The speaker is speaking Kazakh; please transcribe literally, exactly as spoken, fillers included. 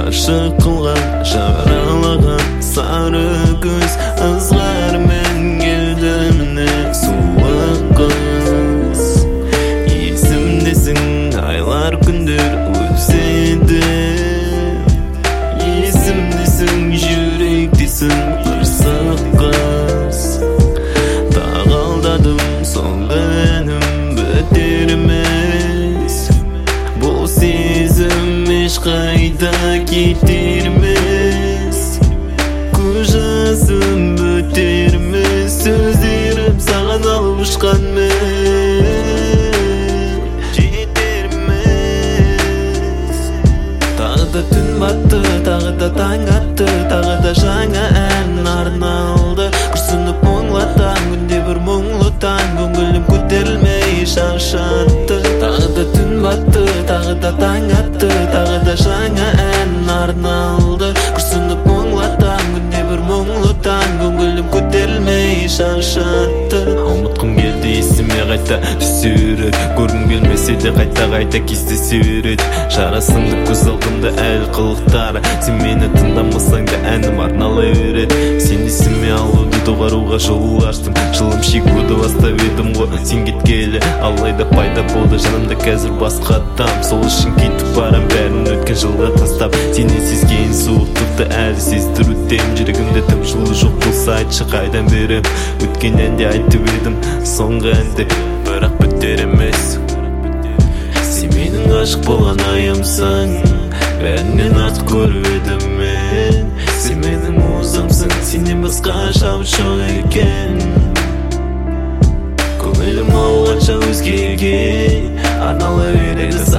Ашык кылган жаралаган сары көз ызгар мен келдим міне суық кыз. Есімдесің айлар күндер өтседі, есімдесің жүректесің ырсық қыз. Тағалдадым соңғы әнім бітер емес, бұл сезім ешқайда кетермес. Көз жасым бөтермес, сөздерім саған алып ұшқан мен жетермес. Тағы да түн батты, тағы да таң атты, тағы да жаңа ән арналды. Күрсініп мұңлатам күнде бір мұңлы таң, көңілім көтерілмей шаршатты. Тағы да түн батты, тағы да таң атты, тағы да жаңа ән арналды. Күрсініп мұңлатам күнде бір мұңлы таң, көңілім көтерілмей шаршатты. Ұмытқым келді есіме қайта түсіреді, көргім келмесе де қайта-қайта кездесе береді. Жарасымды көз алдымда әлі қылықтары, сен мені тыңдамасаң да әнім арналай береді. Сен есіме алуды доғаруға жол аштым, жылым шегуді бастап едім ғой сен кеткелі. Алайда пайда болды жанымда қазір басқа адам, сол үшін кетіп барам бәрін өткен жылға тастап. Сені сезген суықтықты әлі сездірудем, жүрегімде тым жылы жоқ болса айтшы қайдан берем. Өткен әнде айтып едім соңғы әнде, бірақ бітер емес. Сен менің ғашық болған айымсың, бәрінен артық көріп едім мен. Сен менің музамсың, сенен басқа шабыт жоқ екен. Көңілім ауғанша өзгеге арнала береді